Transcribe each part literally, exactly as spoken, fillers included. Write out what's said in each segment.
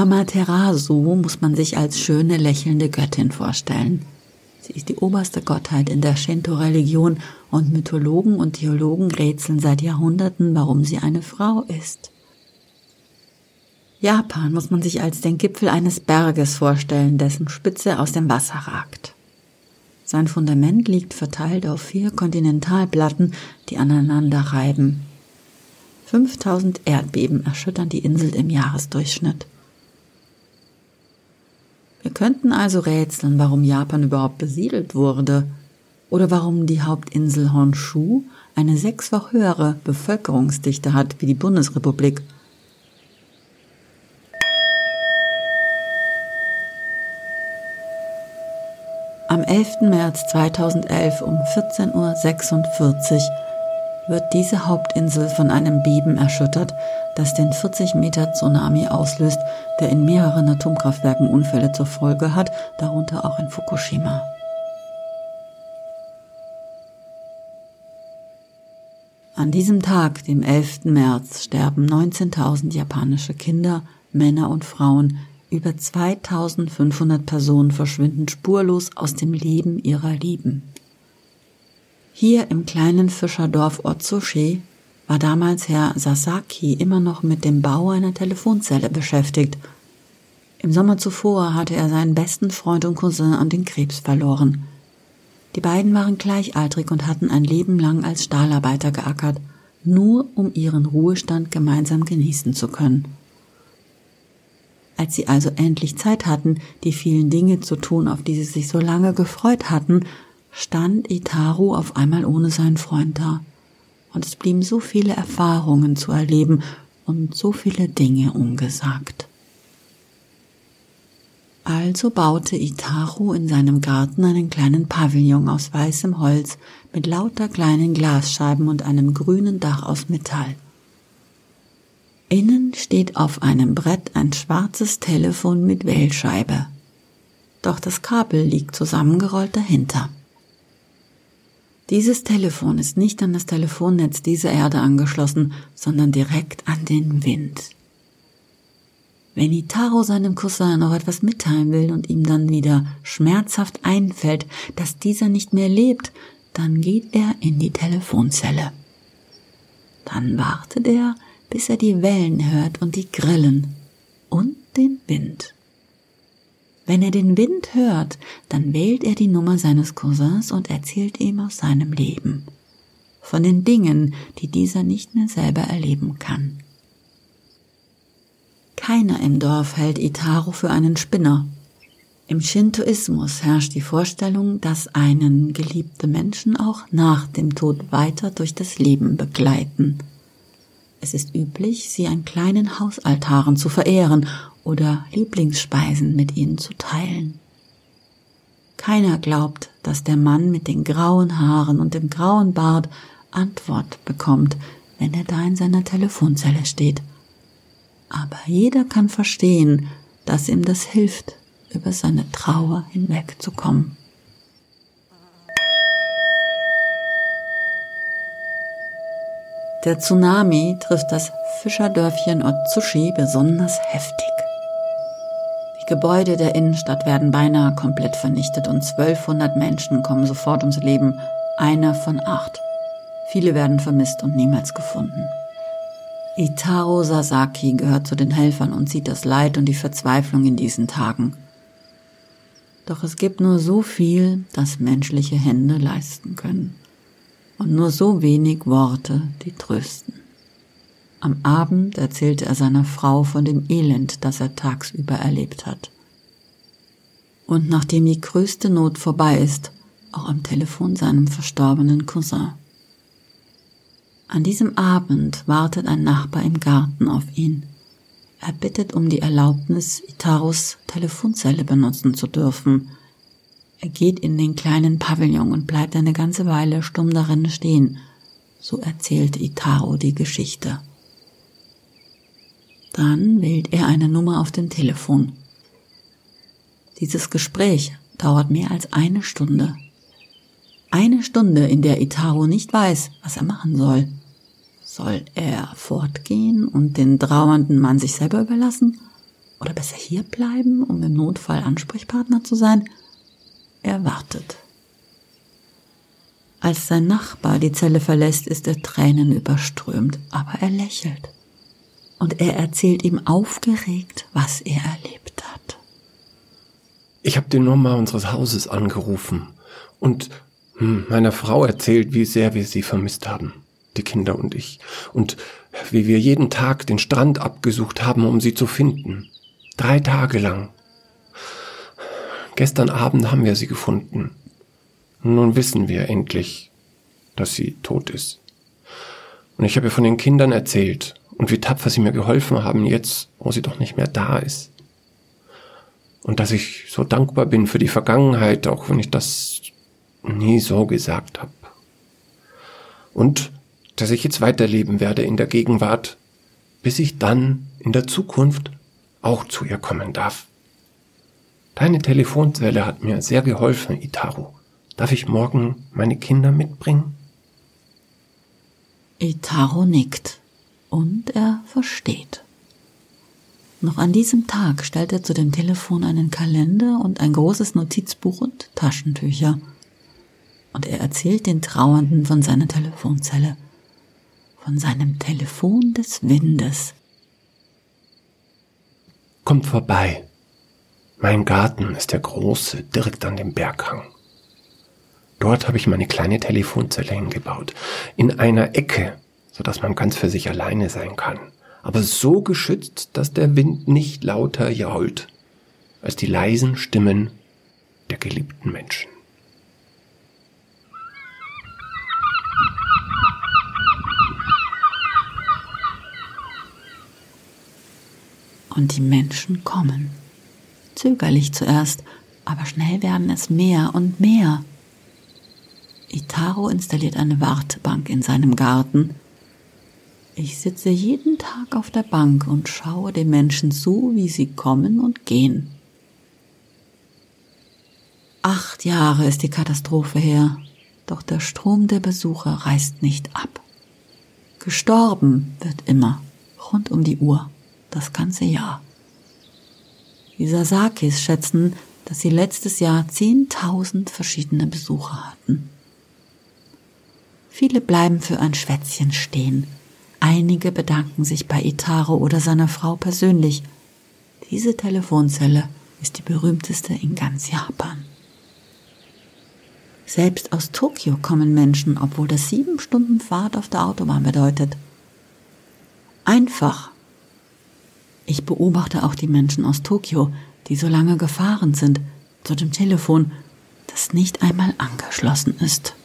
Amaterasu muss man sich als schöne, lächelnde Göttin vorstellen. Sie ist die oberste Gottheit in der Shinto-Religion und Mythologen und Theologen rätseln seit Jahrhunderten, warum sie eine Frau ist. Japan muss man sich als den Gipfel eines Berges vorstellen, dessen Spitze aus dem Wasser ragt. Sein Fundament liegt verteilt auf vier Kontinentalplatten, die aneinander reiben. fünftausend Erdbeben erschüttern die Insel im Jahresdurchschnitt. Wir könnten also rätseln, warum Japan überhaupt besiedelt wurde oder warum die Hauptinsel Honshu eine sechsfach höhere Bevölkerungsdichte hat wie die Bundesrepublik. Am elften März zweitausendelf um vierzehn Uhr sechsundvierzig wird diese Hauptinsel von einem Beben erschüttert, das den vierzig Meter Tsunami auslöst, der in mehreren Atomkraftwerken Unfälle zur Folge hat, darunter auch in Fukushima. An diesem Tag, dem elften März, sterben neunzehntausend japanische Kinder, Männer und Frauen. Über zweitausendfünfhundert Personen verschwinden spurlos aus dem Leben ihrer Lieben. Hier im kleinen Fischerdorf Otsuchi war damals Herr Sasaki immer noch mit dem Bau einer Telefonzelle beschäftigt. Im Sommer zuvor hatte er seinen besten Freund und Cousin an den Krebs verloren. Die beiden waren gleichaltrig und hatten ein Leben lang als Stahlarbeiter geackert, nur um ihren Ruhestand gemeinsam genießen zu können. Als sie also endlich Zeit hatten, die vielen Dinge zu tun, auf die sie sich so lange gefreut hatten, stand Itaru auf einmal ohne seinen Freund da. Und es blieben so viele Erfahrungen zu erleben und so viele Dinge ungesagt. Also baute Itaru in seinem Garten einen kleinen Pavillon aus weißem Holz mit lauter kleinen Glasscheiben und einem grünen Dach aus Metall. Innen steht auf einem Brett ein schwarzes Telefon mit Wählscheibe. Doch das Kabel liegt zusammengerollt dahinter. Dieses Telefon ist nicht an das Telefonnetz dieser Erde angeschlossen, sondern direkt an den Wind. Wenn Itaru seinem Cousin noch etwas mitteilen will und ihm dann wieder schmerzhaft einfällt, dass dieser nicht mehr lebt, dann geht er in die Telefonzelle. Dann wartet er, bis er die Wellen hört und die Grillen und den Wind. Wenn er den Wind hört, dann wählt er die Nummer seines Cousins und erzählt ihm aus seinem Leben, von den Dingen, die dieser nicht mehr selber erleben kann. Keiner im Dorf hält Itaru für einen Spinner. Im Shintoismus herrscht die Vorstellung, dass einen geliebte Menschen auch nach dem Tod weiter durch das Leben begleiten. Es ist üblich, sie an kleinen Hausaltaren zu verehren oder Lieblingsspeisen mit ihnen zu teilen. Keiner glaubt, dass der Mann mit den grauen Haaren und dem grauen Bart Antwort bekommt, wenn er da in seiner Telefonzelle steht. Aber jeder kann verstehen, dass ihm das hilft, über seine Trauer hinwegzukommen. Der Tsunami trifft das Fischerdörfchen Otsuchi besonders heftig. Die Gebäude der Innenstadt werden beinahe komplett vernichtet und zwölfhundert Menschen kommen sofort ums Leben, einer von acht. Viele werden vermisst und niemals gefunden. Itaru Sasaki gehört zu den Helfern und sieht das Leid und die Verzweiflung in diesen Tagen. Doch es gibt nur so viel, das menschliche Hände leisten können. Und nur so wenig Worte, die trösten. Am Abend erzählte er seiner Frau von dem Elend, das er tagsüber erlebt hat. Und nachdem die größte Not vorbei ist, auch am Telefon seinem verstorbenen Cousin. An diesem Abend wartet ein Nachbar im Garten auf ihn. Er bittet um die Erlaubnis, Itarus Telefonzelle benutzen zu dürfen. Er geht in den kleinen Pavillon und bleibt eine ganze Weile stumm darin stehen. So erzählt Itaru die Geschichte. Dann wählt er eine Nummer auf dem Telefon. Dieses Gespräch dauert mehr als eine Stunde. Eine Stunde, in der Itaru nicht weiß, was er machen soll. Soll er fortgehen und den trauernden Mann sich selber überlassen? Oder besser hier bleiben, um im Notfall Ansprechpartner zu sein? Er wartet. Als sein Nachbar die Zelle verlässt, ist er tränenüberströmt, aber er lächelt. Und er erzählt ihm aufgeregt, was er erlebt hat. Ich habe die Nummer unseres Hauses angerufen und hm, meiner Frau erzählt, wie sehr wir sie vermisst haben, die Kinder und ich, und wie wir jeden Tag den Strand abgesucht haben, um sie zu finden. Drei Tage lang. Gestern Abend haben wir sie gefunden. Nun wissen wir endlich, dass sie tot ist. Und ich habe ihr von den Kindern erzählt und wie tapfer sie mir geholfen haben, jetzt, wo sie doch nicht mehr da ist. Und dass ich so dankbar bin für die Vergangenheit, auch wenn ich das nie so gesagt habe. Und dass ich jetzt weiterleben werde in der Gegenwart, bis ich dann in der Zukunft auch zu ihr kommen darf. Deine Telefonzelle hat mir sehr geholfen, Itaru. Darf ich morgen meine Kinder mitbringen? Itaru nickt und er versteht. Noch an diesem Tag stellt er zu dem Telefon einen Kalender und ein großes Notizbuch und Taschentücher. Und er erzählt den Trauernden von seiner Telefonzelle, von seinem Telefon des Windes. Kommt vorbei. Mein Garten ist der große, direkt an dem Berghang. Dort habe ich meine kleine Telefonzelle hingebaut, in einer Ecke, sodass man ganz für sich alleine sein kann, aber so geschützt, dass der Wind nicht lauter jault als die leisen Stimmen der geliebten Menschen. Und die Menschen kommen. Zögerlich zuerst, aber schnell werden es mehr und mehr. Itaru installiert eine Wartebank in seinem Garten. Ich sitze jeden Tag auf der Bank und schaue den Menschen zu, wie sie kommen und gehen. Acht Jahre ist die Katastrophe her, doch der Strom der Besucher reißt nicht ab. Gestorben wird immer, rund um die Uhr, das ganze Jahr. Die Sasakis schätzen, dass sie letztes Jahr zehntausend verschiedene Besucher hatten. Viele bleiben für ein Schwätzchen stehen. Einige bedanken sich bei Itaru oder seiner Frau persönlich. Diese Telefonzelle ist die berühmteste in ganz Japan. Selbst aus Tokio kommen Menschen, obwohl das sieben Stunden Fahrt auf der Autobahn bedeutet. Einfach. Ich beobachte auch die Menschen aus Tokio, die so lange gefahren sind, zu dem Telefon, das nicht einmal angeschlossen ist.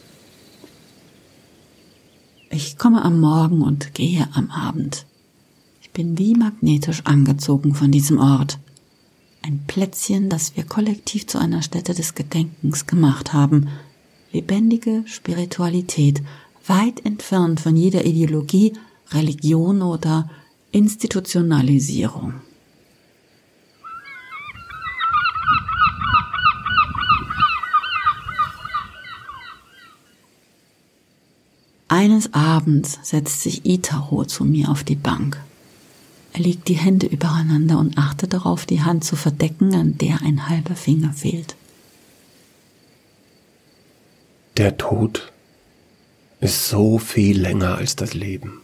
Ich komme am Morgen und gehe am Abend. Ich bin wie magnetisch angezogen von diesem Ort. Ein Plätzchen, das wir kollektiv zu einer Stätte des Gedenkens gemacht haben. Lebendige Spiritualität, weit entfernt von jeder Ideologie, Religion oder Institutionalisierung. Eines Abends setzt sich Itaru zu mir auf die Bank. Er legt die Hände übereinander und achtet darauf, die Hand zu verdecken, an der ein halber Finger fehlt. Der Tod ist so viel länger als das Leben.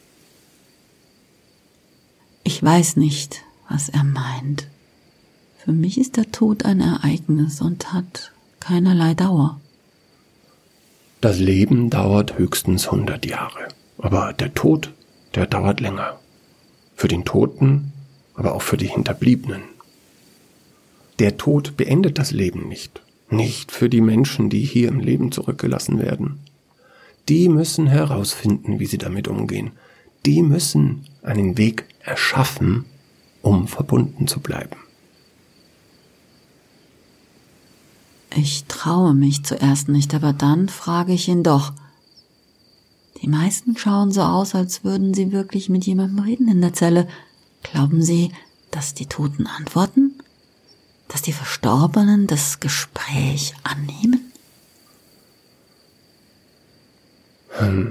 Ich weiß nicht, was er meint. Für mich ist der Tod ein Ereignis und hat keinerlei Dauer. Das Leben dauert höchstens hundert Jahre, aber der Tod, der dauert länger. Für den Toten, aber auch für die Hinterbliebenen. Der Tod beendet das Leben nicht. Nicht für die Menschen, die hier im Leben zurückgelassen werden. Die müssen herausfinden, wie sie damit umgehen. Die müssen einen Weg erschaffen, um verbunden zu bleiben. Ich traue mich zuerst nicht, aber dann frage ich ihn doch. Die meisten schauen so aus, als würden sie wirklich mit jemandem reden in der Zelle. Glauben Sie, dass die Toten antworten? Dass die Verstorbenen das Gespräch annehmen? Hm.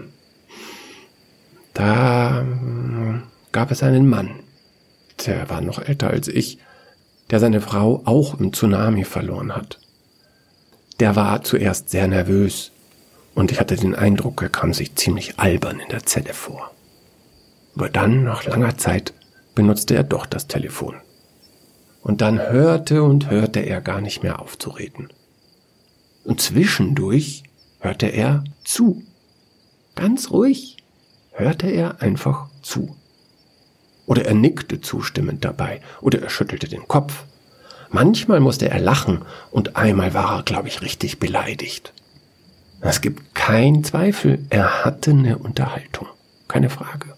Da gab es einen Mann, der war noch älter als ich, der seine Frau auch im Tsunami verloren hat. Der war zuerst sehr nervös und ich hatte den Eindruck, er kam sich ziemlich albern in der Zelle vor. Aber dann, nach langer Zeit, benutzte er doch das Telefon. Und dann hörte und hörte er gar nicht mehr auf zu reden. Und zwischendurch hörte er zu. Ganz ruhig hörte er einfach zu. Oder er nickte zustimmend dabei, oder er schüttelte den Kopf. Manchmal musste er lachen und einmal war er, glaube ich, richtig beleidigt. Es gibt keinen Zweifel, er hatte eine Unterhaltung, keine Frage.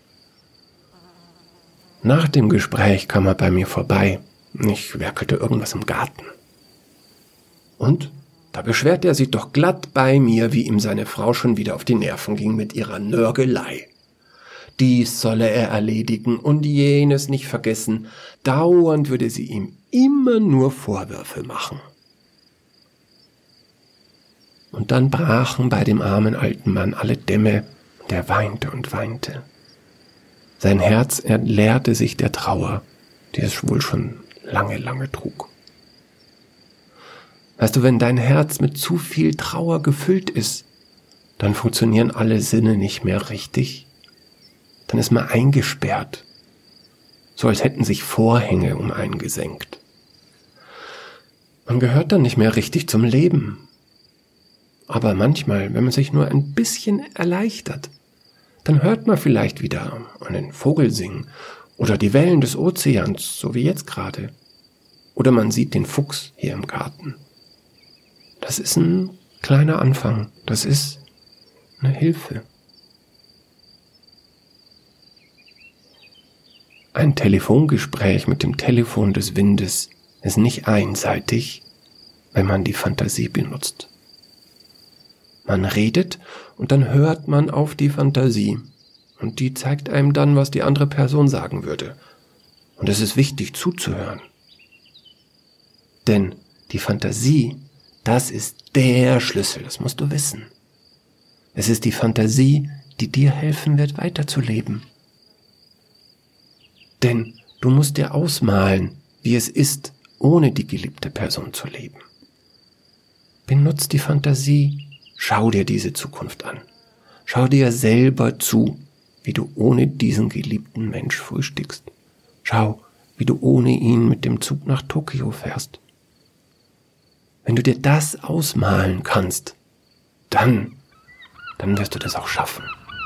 Nach dem Gespräch kam er bei mir vorbei. Ich werkelte irgendwas im Garten. Und da beschwerte er sich doch glatt bei mir, wie ihm seine Frau schon wieder auf die Nerven ging mit ihrer Nörgelei. Dies solle er erledigen und jenes nicht vergessen. Dauernd würde sie ihm immer nur Vorwürfe machen. Und dann brachen bei dem armen alten Mann alle Dämme und er weinte und weinte. Sein Herz entleerte sich der Trauer, die es wohl schon lange, lange trug. Weißt du, wenn dein Herz mit zu viel Trauer gefüllt ist, dann funktionieren alle Sinne nicht mehr richtig. Dann ist man eingesperrt, so als hätten sich Vorhänge um einen gesenkt. Man gehört dann nicht mehr richtig zum Leben. Aber manchmal, wenn man sich nur ein bisschen erleichtert, dann hört man vielleicht wieder einen Vogel singen oder die Wellen des Ozeans, so wie jetzt gerade. Oder man sieht den Fuchs hier im Garten. Das ist ein kleiner Anfang, das ist eine Hilfe. Ein Telefongespräch mit dem Telefon des Windes ist nicht einseitig, wenn man die Fantasie benutzt. Man redet und dann hört man auf die Fantasie und die zeigt einem dann, was die andere Person sagen würde. Und es ist wichtig zuzuhören. Denn die Fantasie, das ist der Schlüssel, das musst du wissen. Es ist die Fantasie, die dir helfen wird, weiterzuleben. Denn du musst dir ausmalen, wie es ist, ohne die geliebte Person zu leben. Benutz die Fantasie, schau dir diese Zukunft an. Schau dir selber zu, wie du ohne diesen geliebten Mensch frühstückst. Schau, wie du ohne ihn mit dem Zug nach Tokio fährst. Wenn du dir das ausmalen kannst, dann, dann wirst du das auch schaffen.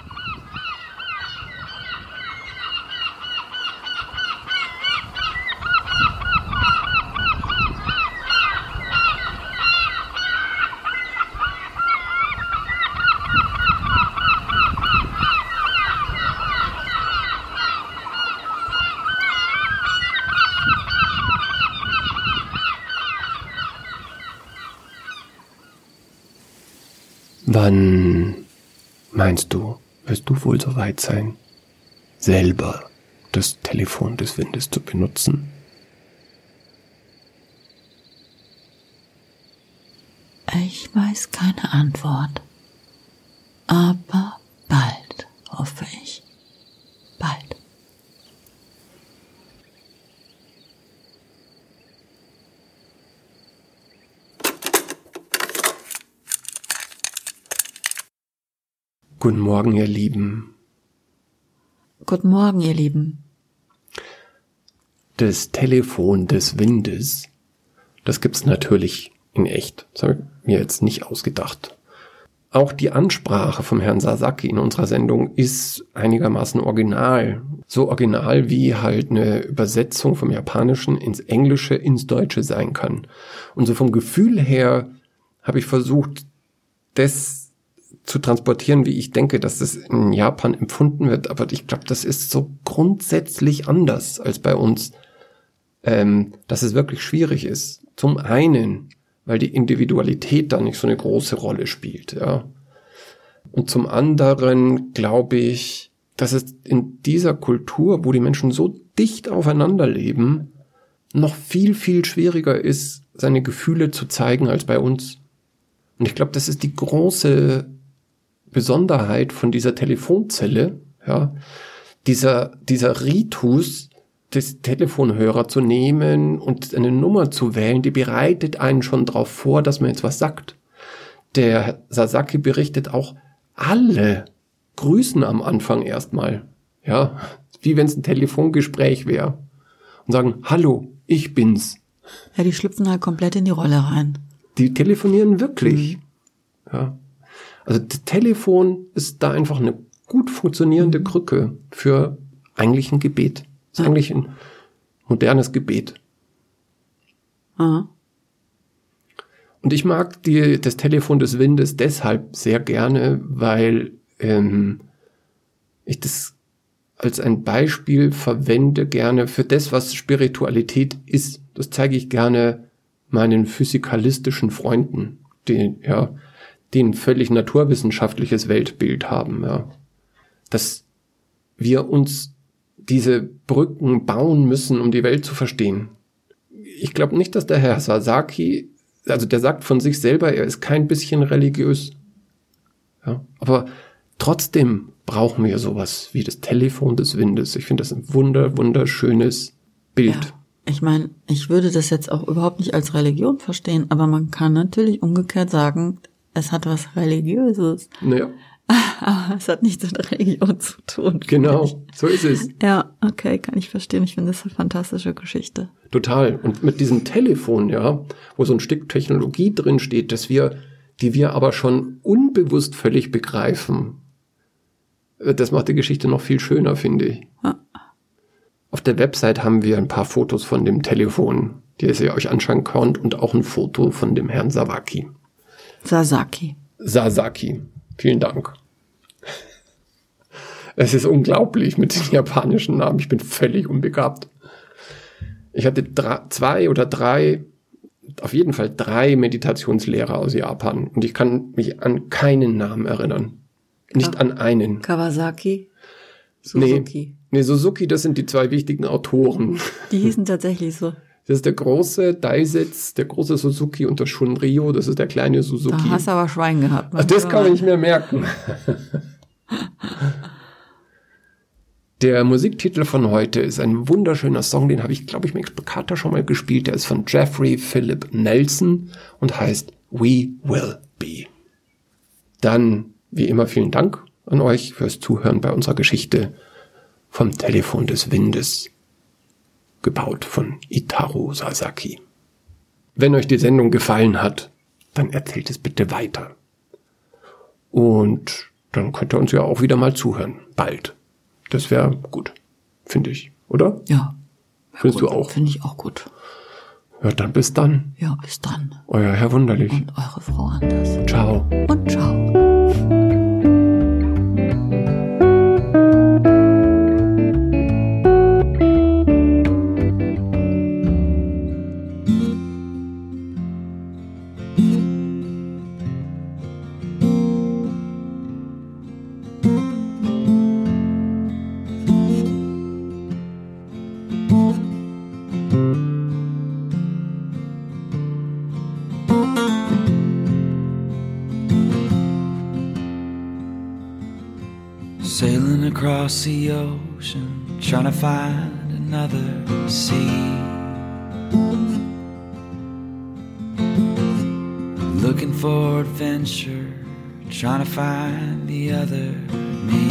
Wann, meinst du, wirst du wohl so weit sein, selber das Telefon des Windes zu benutzen? Ich weiß keine Antwort, aber bald, hoffe ich, bald. Guten Morgen, ihr Lieben. Guten Morgen, ihr Lieben. Das Telefon des Windes, das gibt's natürlich in echt. Das habe ich mir jetzt nicht ausgedacht. Auch die Ansprache vom Herrn Sasaki in unserer Sendung ist einigermaßen original. So original, wie halt eine Übersetzung vom Japanischen ins Englische, ins Deutsche sein kann. Und so vom Gefühl her habe ich versucht, das zu transportieren, wie ich denke, dass das in Japan empfunden wird. Aber ich glaube, das ist so grundsätzlich anders als bei uns, ähm, dass es wirklich schwierig ist. Zum einen, weil die Individualität da nicht so eine große Rolle spielt, ja. Und zum anderen glaube ich, dass es in dieser Kultur, wo die Menschen so dicht aufeinander leben, noch viel, viel schwieriger ist, seine Gefühle zu zeigen als bei uns. Und ich glaube, das ist die große Besonderheit von dieser Telefonzelle, ja, dieser, dieser Ritus das Telefonhörer zu nehmen und eine Nummer zu wählen, die bereitet einen schon darauf vor, dass man jetzt was sagt. Der Sasaki berichtet auch, alle grüßen am Anfang erstmal, ja, wie wenn es ein Telefongespräch wäre und sagen, hallo, ich bin's. Ja, die schlüpfen halt komplett in die Rolle rein. Die telefonieren wirklich. Mhm. Ja. Also das Telefon ist da einfach eine gut funktionierende Krücke für eigentlich ein Gebet. Das ist ja. eigentlich ein modernes Gebet. Aha. Und ich mag die, das Telefon des Windes deshalb sehr gerne, weil ähm, ich das als ein Beispiel verwende gerne für das, was Spiritualität ist. Das zeige ich gerne meinen physikalistischen Freunden, die ja, die ein völlig naturwissenschaftliches Weltbild haben. Ja. Dass wir uns diese Brücken bauen müssen, um die Welt zu verstehen. Ich glaube nicht, dass der Herr Sasaki, also der sagt von sich selber, er ist kein bisschen religiös. Ja, aber trotzdem brauchen wir sowas wie das Telefon des Windes. Ich finde das ein wunder, wunderschönes Bild. Ja, ich meine, ich würde das jetzt auch überhaupt nicht als Religion verstehen, aber man kann natürlich umgekehrt sagen, es hat was Religiöses. Naja. Aber es hat nichts mit Religion zu tun. Genau, so ist es. Ja, okay, kann ich verstehen. Ich finde das eine fantastische Geschichte. Total. Und mit diesem Telefon, ja, wo so ein Stück Technologie drin steht, dass wir, die wir aber schon unbewusst völlig begreifen, das macht die Geschichte noch viel schöner, finde ich. Ja. Auf der Website haben wir ein paar Fotos von dem Telefon, die ihr euch anschauen könnt, und auch ein Foto von dem Herrn Sasaki. Sasaki. Sasaki. Vielen Dank. Es ist unglaublich mit den japanischen Namen. Ich bin völlig unbegabt. Ich hatte drei, zwei oder drei, auf jeden Fall drei Meditationslehrer aus Japan. Und ich kann mich an keinen Namen erinnern. Nicht Ka- an einen. Kawasaki? Suzuki? Nee, nee, Suzuki, das sind die zwei wichtigen Autoren. Die hießen tatsächlich so. Das ist der große Daisetsu, der große Suzuki, und der Shunryo, das ist der kleine Suzuki. Da hast du aber Schwein gehabt. Ach, das kann man nicht mehr merken. Der Musiktitel von heute ist ein wunderschöner Song, den habe ich, glaube ich, mit Bekannter schon mal gespielt. Der ist von Jeffrey Philip Nelson und heißt We Will Be. Dann, wie immer, vielen Dank an euch fürs Zuhören bei unserer Geschichte vom Telefon des Windes. Gebaut von Itaru Sasaki. Wenn euch die Sendung gefallen hat, dann erzählt es bitte weiter. Und dann könnt ihr uns ja auch wieder mal zuhören. Bald. Das wäre gut, finde ich, oder? Ja. Findest gut, du auch? Finde ich auch gut. Ja, dann bis dann. Ja, bis dann. Euer Herr Wunderlich. Und eure Frau Anders. Ciao. Und ciao. Sailing across the ocean, trying to find another sea. Looking for adventure, trying to find the other me.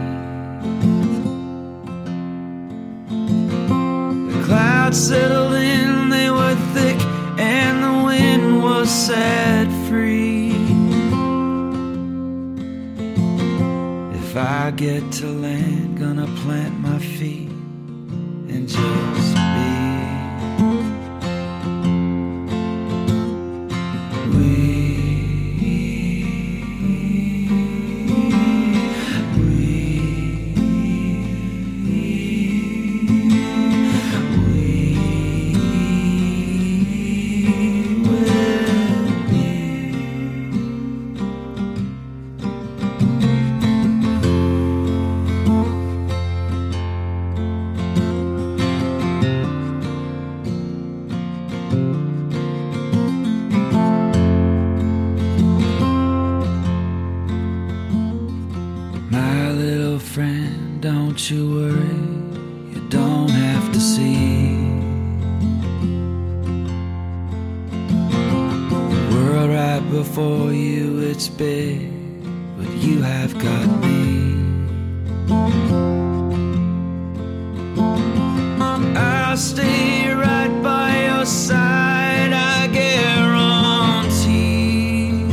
The clouds settled in, they were thick, and the wind was set free. If I get to land, gonna plant my feet and just be. We, we, we will be. before you, it's big, but you have got me. I'll stay right by your side, I guarantee.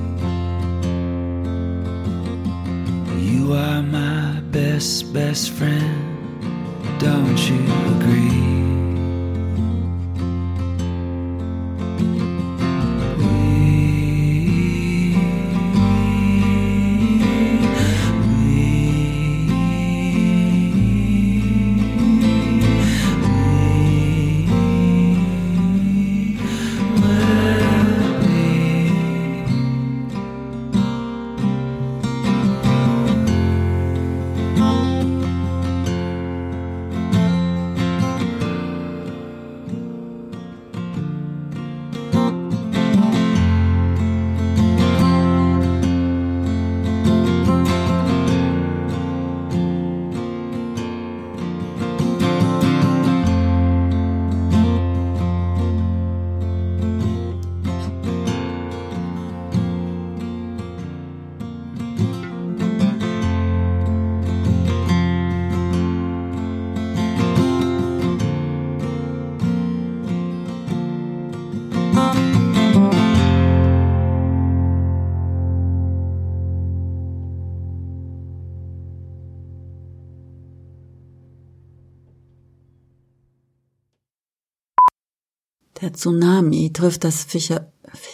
You are my best, best friend, don't you agree? Der Tsunami trifft das Fischer...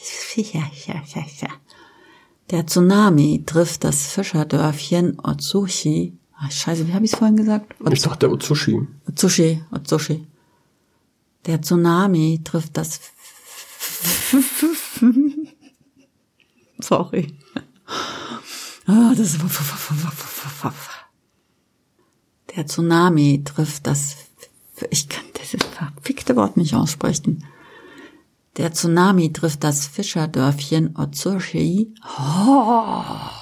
Der Tsunami trifft das Fischerdörfchen Otsuchi. Ach, scheiße, wie habe ich es vorhin gesagt? Oz- ich dachte Otsuchi. Otsuchi, Otsuchi. Der Tsunami trifft das... Sorry. Ah, das... Der Tsunami trifft das... Ich kann dieses verfickte Wort nicht aussprechen. Der Tsunami trifft das Fischerdörfchen Otsuchi. Oh.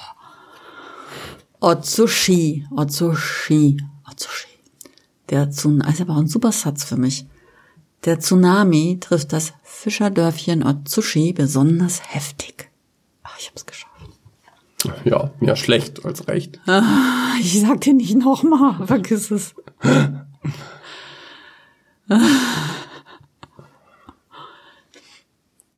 Otsuchi, Otsuchi, Otsuchi. Der Tsunami, ist aber auch ein super Satz für mich. Der Tsunami trifft das Fischerdörfchen Otsuchi besonders heftig. Ach, ich hab's geschafft. Ja, mehr schlecht als recht. Ich sag dir nicht nochmal, vergiss es.